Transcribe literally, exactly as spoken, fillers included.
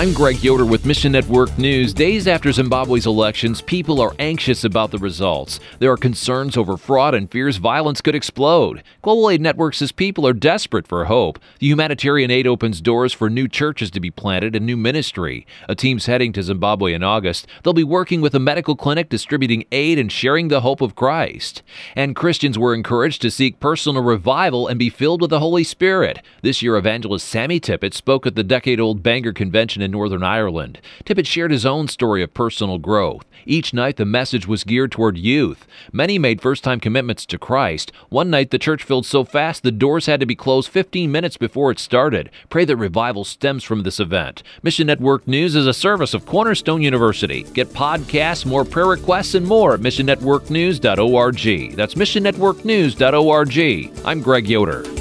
I'm Greg Yoder with Mission Network News. Days after Zimbabwe's elections, people are anxious about the results. There are concerns over fraud and fears violence could explode. Global Aid Network says people are desperate for hope. The humanitarian aid opens doors for new churches to be planted and new ministry. A team's heading to Zimbabwe in August. They'll be working with a medical clinic, distributing aid and sharing the hope of Christ. And Christians were encouraged to seek personal revival and be filled with the Holy Spirit. This year, evangelist Sammy Tippett spoke at the decade-old Bangor Convention in Northern Ireland. Tippett shared his own story of personal growth. Each night, the message was geared toward youth. Many made first-time commitments to Christ. One night, the church filled so fast the doors had to be closed fifteen minutes before it started. Pray that revival stems from this event. Mission Network News is a service of Cornerstone University. Get podcasts, more prayer requests, and more at mission network news dot org. That's mission network news dot org. I'm Greg Yoder.